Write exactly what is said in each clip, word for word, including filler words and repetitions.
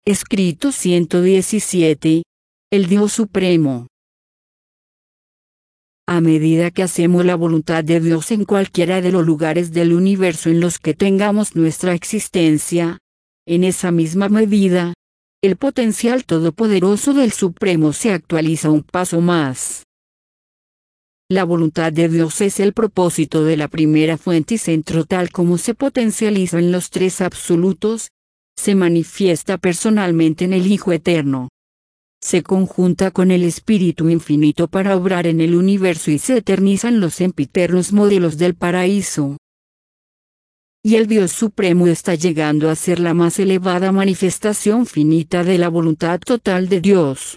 Escrito ciento diecisiete. El Dios Supremo. A medida que hacemos la voluntad de Dios en cualquiera de los lugares del universo en los que tengamos nuestra existencia, en esa misma medida, el potencial todopoderoso del Supremo se actualiza un paso más. La voluntad de Dios es el propósito de la primera fuente y centro tal como se potencializa en los tres absolutos, se manifiesta personalmente en el Hijo Eterno. Se conjunta con el Espíritu Infinito para obrar en el universo y se eternizan los sempiternos modelos del paraíso. Y el Dios Supremo está llegando a ser la más elevada manifestación finita de la voluntad total de Dios.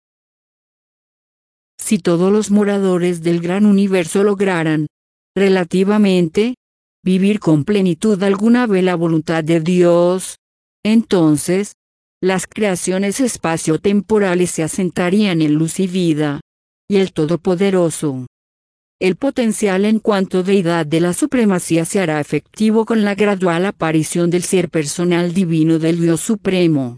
Si todos los moradores del gran universo lograran, relativamente, vivir con plenitud alguna vez la voluntad de Dios, entonces, las creaciones espacio-temporales se asentarían en luz y vida, y el Todopoderoso, el potencial en cuanto deidad de la supremacía se hará efectivo con la gradual aparición del ser personal divino del Dios Supremo.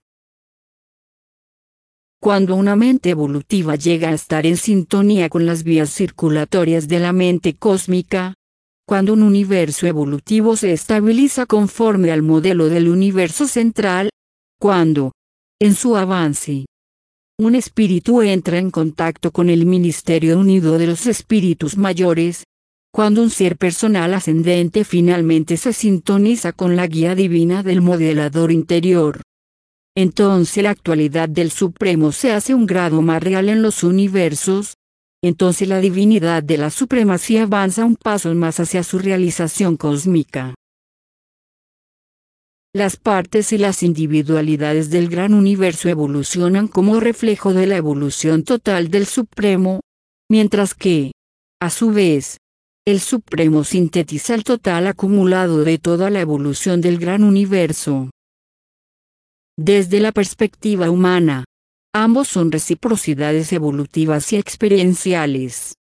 Cuando una mente evolutiva llega a estar en sintonía con las vías circulatorias de la mente cósmica, cuando un universo evolutivo se estabiliza conforme al modelo del universo central, cuando, en su avance, un espíritu entra en contacto con el ministerio unido de los espíritus mayores, cuando un ser personal ascendente finalmente se sintoniza con la guía divina del modelador interior, entonces la actualidad del Supremo se hace un grado más real en los universos, entonces la divinidad de la supremacía avanza un paso más hacia su realización cósmica. Las partes y las individualidades del gran universo evolucionan como reflejo de la evolución total del Supremo, mientras que, a su vez, el Supremo sintetiza el total acumulado de toda la evolución del gran universo. Desde la perspectiva humana, ambos son reciprocidades evolutivas y experienciales.